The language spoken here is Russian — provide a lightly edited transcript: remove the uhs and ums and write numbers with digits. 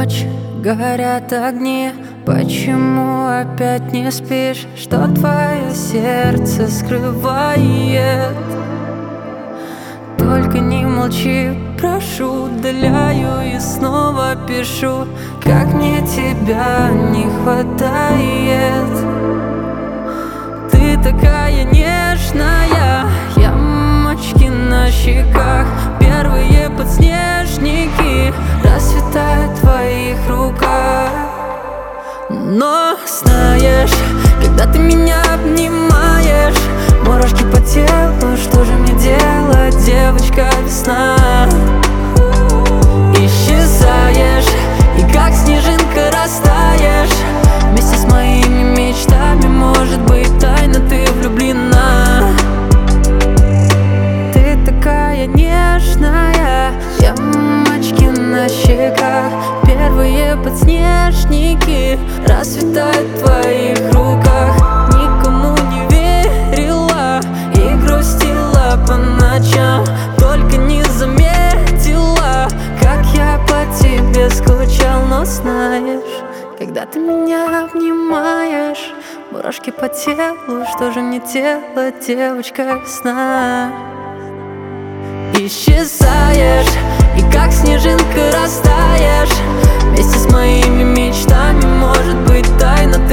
ночь горят огни. Почему опять не спишь? Что твое сердце скрывает? Только не молчи, прошу, удаляю и снова пишу. Как мне тебя не хватает. Ты такая нежная, ямочки на щеках, первые подснежники расцветают в твоих руках. Но знаешь, когда ты меня обнимаешь, мурашки по телу, что же мне делать, девочка весна? Исчезаешь, и как снежинка растаешь вместе с моими мечтами, может быть, тайно ты влюблена. Ты такая нежная, ямочки на щеках, первые подснежники расцветают в твоих руках. Никому не верила и грустила по ночам, только не заметила, как я по тебе скучал. Но знаешь, когда ты меня обнимаешь, мурашки по телу, что же мне делать, девочка весна? Исчезаешь, и как снежинка растаешь вместе с моими мечтами, может быть, тайна